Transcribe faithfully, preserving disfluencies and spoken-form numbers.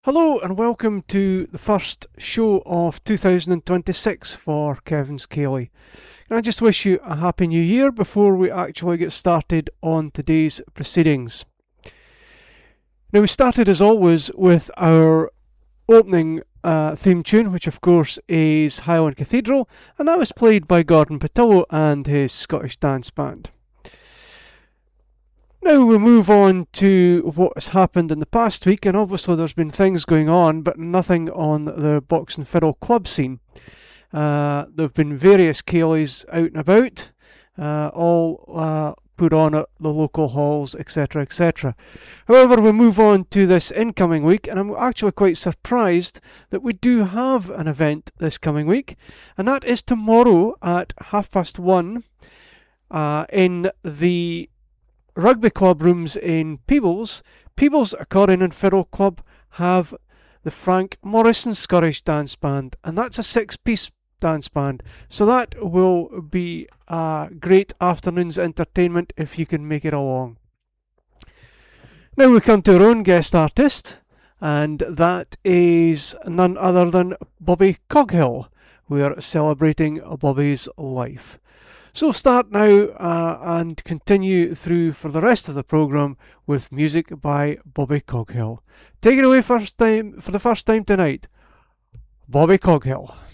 Hello and welcome to the first show of two thousand twenty-six for Kevin's Ceilidh. Can I just wish you a happy new year before we actually get started on today's proceedings. Now we started as always with our opening uh, theme tune, which of course is Highland Cathedral, and that was played by Gordon Patillo and his Scottish Dance Band. Now we move on to what has happened in the past week, and obviously there's been things going on, but nothing on the box and fiddle club scene. Uh, there have been various Ceilidhs out and about, uh, all uh, put on at the local halls, et cetera, et cetera. However, we move on to this incoming week, and I'm actually quite surprised that we do have an event this coming week, and that is tomorrow at half past one uh, in the Rugby Club rooms in Peebles. Peebles Accordion and Fiddle Club have the Frank Morrison Scottish Dance Band, and that's a six-piece dance band, so that will be a great afternoon's entertainment if you can make it along. Now we come to our own guest artist, and that is none other than Bobby Coghill. We are celebrating Bobby's life. So start now uh, and continue through for the rest of the programme with music by Bobby Coghill. Take it away first time for the first time tonight, Bobby Coghill.